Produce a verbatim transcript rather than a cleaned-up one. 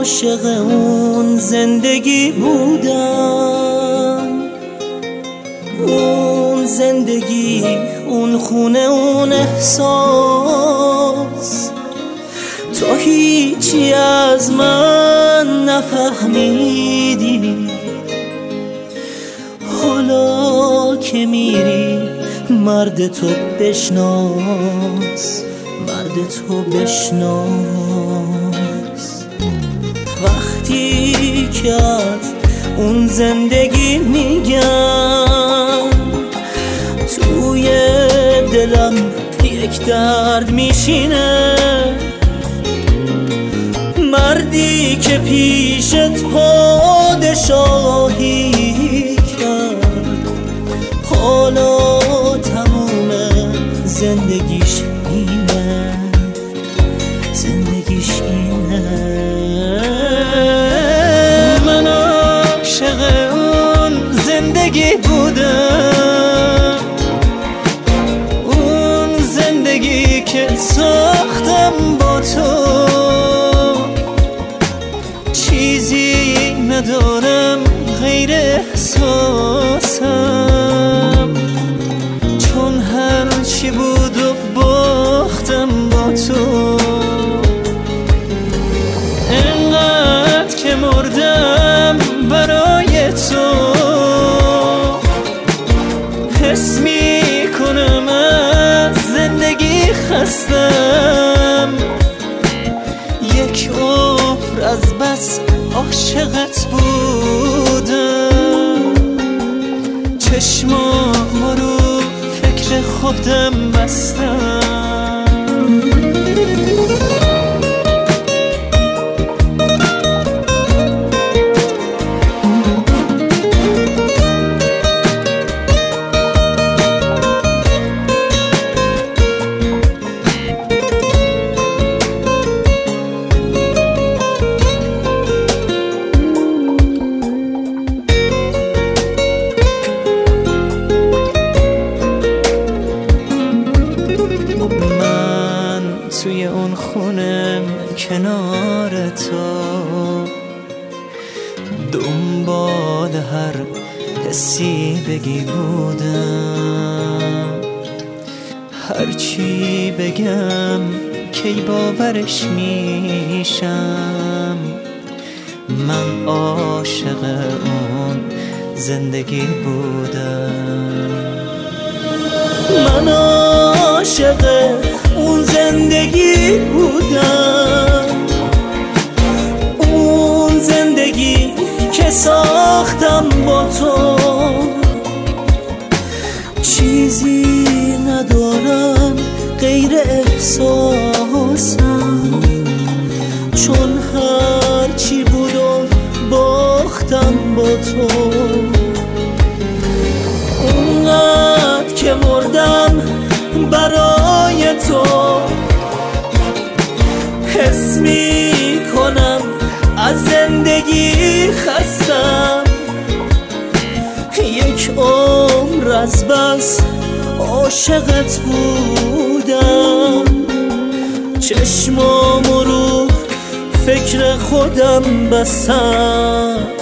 عاشق اون زندگی بودم، اون زندگی، اون خونه، اون احساس. تو هیچی از من نفهمیدی، حالا که میری مرد تو بشناس، مرد تو بشناس. وقتی که از اون زندگی میگم، توی دلم یک درد میشینه. مردی که پیشت پادشاهی کرد، حالا تموم زندگیش اینه، زندگیش اینه. من عاشق اون زندگی بودم، اون زندگی که ساختم با تو. چیزی ندارم غیر احساسم، چون هر چی بود و باختم با تو. انقدر که مردم برای تو، حس میکنم از زندگی خستم. یک عمر از بس عاشقت بودم، چشمام رو فکر خودم بستم. توی اون خونم کنار تو، دنبال هر حسی بگی بودم. هرچی بگم کی باورش میشم. من عاشق اون زندگی بودم، من عاشق اون زندگی بودم، اون زندگی که ساختم با تو. چیزی ندارم غیر احساسم، چون هر چی بود و باختم با تو. اونقدر که مردم برای تو، حس می کنم از زندگی خستم. یک عمر از بس عاشقت بودم، چشمام رو فکر خودم بستم.